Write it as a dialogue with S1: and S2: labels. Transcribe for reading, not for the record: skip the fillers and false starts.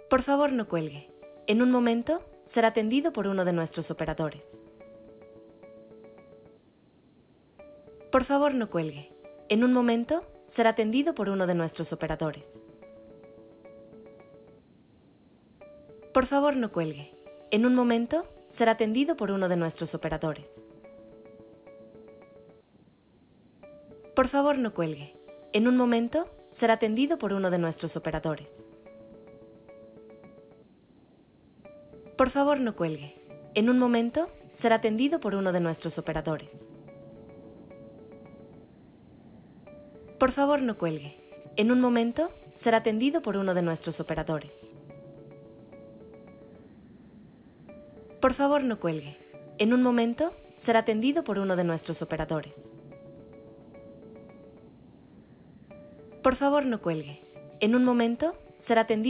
S1: Por favor, no cuelgue. En un momento, será atendido por uno de nuestros operadores. Por favor, no cuelgue. En un momento, será atendido por uno de nuestros operadores. Por favor, no cuelgue. En un momento, será atendido por uno de nuestros operadores. Por favor, no cuelgue. En un momento, será atendido por uno de nuestros operadores. Por favor, no cuelgue. En un momento, será atendido por uno de nuestros operadores. Por favor, no cuelgue. En un momento, será atendido por uno de nuestros operadores. Por favor, no cuelgue. En un momento, será atendido por uno de nuestros operadores. Por favor, no cuelgue. En un momento, será atendido